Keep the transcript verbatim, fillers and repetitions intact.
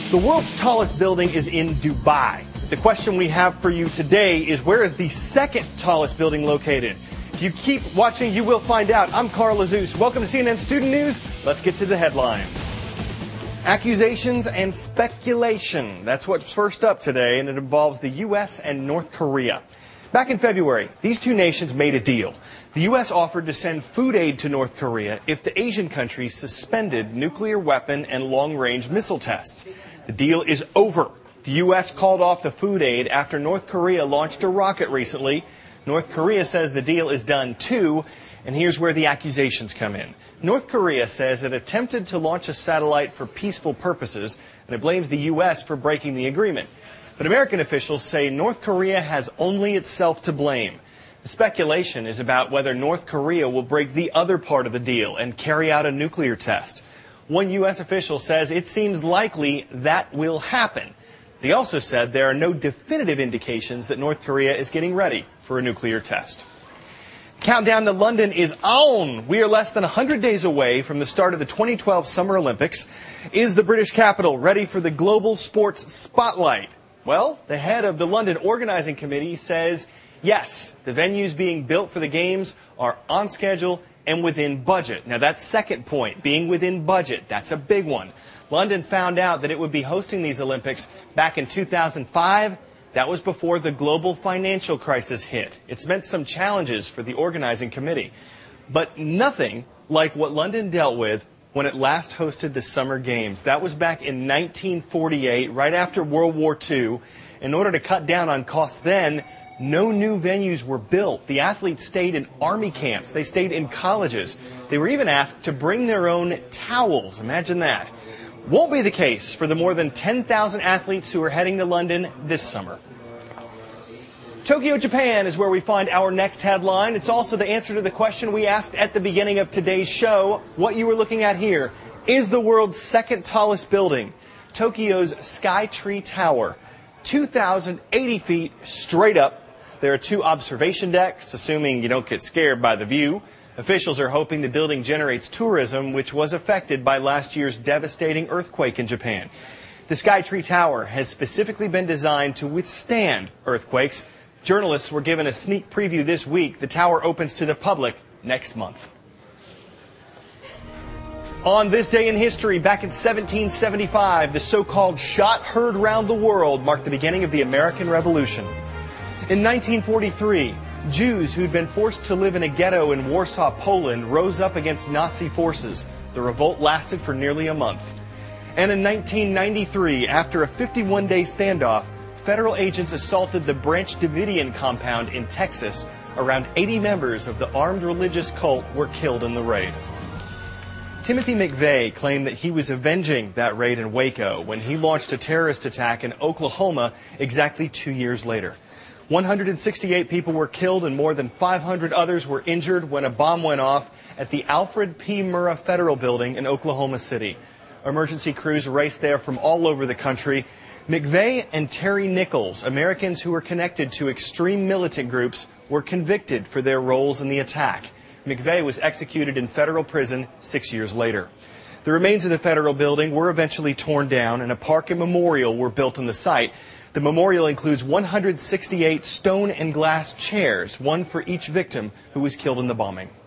The world's tallest building is in Dubai. The question we have for you today is, where is the second tallest building located? If you keep watching, you will find out. I'm Carl Azuz. Welcome to C N N Student News. Let's get to the headlines. Accusations and speculation. That's what's first up today, and it involves the U S and North Korea. Back in February, these two nations made a deal. The U S offered to send food aid to North Korea if the Asian country suspended nuclear weapon and long-range missile tests. The deal is over. The U S called off the food aid after North Korea launched a rocket recently. North Korea says the deal is done too, and here's where the accusations come in. North Korea says it attempted to launch a satellite for peaceful purposes, and it blames the U S for breaking the agreement. But American officials say North Korea has only itself to blame. The speculation is about whether North Korea will break the other part of the deal and carry out a nuclear test. One U S official says it seems likely that will happen. They also said there are no definitive indications that North Korea is getting ready for a nuclear test. Countdown to London is on. We are less than one hundred days away from the start of the twenty twelve Summer Olympics. Is the British capital ready for the global sports spotlight? Well, the head of the London Organizing Committee says yes, the venues being built for the Games are on schedule and within budget. Now, that second point, being within budget, that's a big one. London found out that it would be hosting these Olympics back in two thousand five. That was before the global financial crisis hit. It's meant some challenges for the organizing committee, but nothing like what London dealt with when it last hosted the Summer Games. That was back in nineteen forty-eight, right after World War Two. In order to cut down on costs then, no new venues were built. The athletes stayed in army camps. They stayed in colleges. They were even asked to bring their own towels. Imagine that. Won't be the case for the more than ten thousand athletes who are heading to London this summer. Tokyo, Japan is where we find our next headline. It's also the answer to the question we asked at the beginning of today's show. What you were looking at here is the world's second tallest building, Tokyo's Skytree Tower, two thousand eighty feet straight up. There are two observation decks, assuming you don't get scared by the view. Officials are hoping the building generates tourism, which was affected by last year's devastating earthquake in Japan. The Skytree Tower has specifically been designed to withstand earthquakes. Journalists were given a sneak preview this week. The tower opens to the public next month. On this day in history, back in seventeen seventy-five, the so-called shot heard round the world marked the beginning of the American Revolution. In nineteen forty-three, Jews who'd been forced to live in a ghetto in Warsaw, Poland, rose up against Nazi forces. The revolt lasted for nearly a month. And in nineteen ninety-three, after a fifty-one day standoff, federal agents assaulted the Branch Davidian compound in Texas. Around eighty members of the armed religious cult were killed in the raid. Timothy McVeigh claimed that he was avenging that raid in Waco when he launched a terrorist attack in Oklahoma exactly two years later. one hundred sixty-eight people were killed and more than five hundred others were injured when a bomb went off at the Alfred P. Murrah Federal Building in Oklahoma City. Emergency crews raced there from all over the country. McVeigh and Terry Nichols, Americans who were connected to extreme militant groups, were convicted for their roles in the attack. McVeigh was executed in federal prison six years later. The remains of the federal building were eventually torn down, and a park and memorial were built on the site. The memorial includes one hundred sixty-eight stone and glass chairs, one for each victim who was killed in the bombing.